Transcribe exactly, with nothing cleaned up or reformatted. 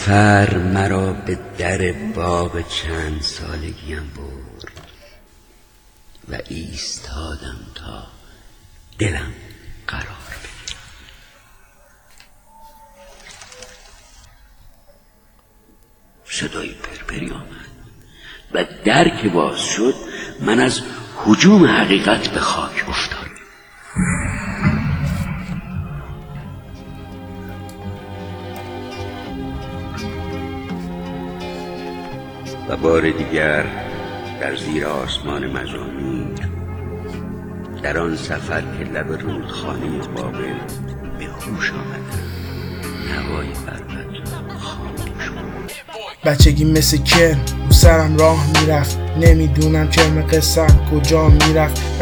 سفر مرا به در باغ چند سالگیم برد و ایستادم تا دلم قرار بگیرد. صدای پرپری آمد و در که باز شد من از هجوم حقیقت به خاک افتادم. و بار دیگر در زیر آسمان مزامیر در آن سفر که لب رودخانه بابل به هوش آمدم، نوای بربط خاموش بود. بچگی مثل کن رو سرم راه میرفت، نمیدونم کرم قصم کجا میرفت.